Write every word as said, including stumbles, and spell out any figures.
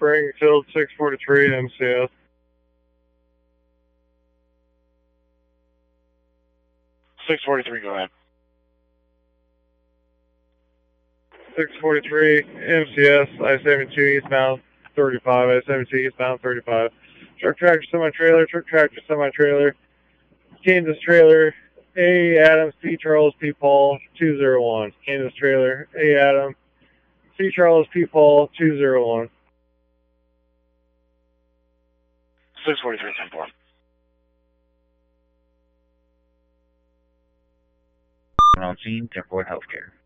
Springfield six forty-three M C S. six forty-three, go ahead. six forty-three M C S, I seventy-two eastbound thirty-five, I seventy-two eastbound thirty-five. Truck tractor semi-trailer, truck tractor semi-trailer, Kansas trailer, A. Adams, P. Charles, P. Paul, two zero one. Kansas trailer, A. Adams, C. Charles, P. Paul, two zero one. six forty-three, ten four. On scene, ten four Healthcare.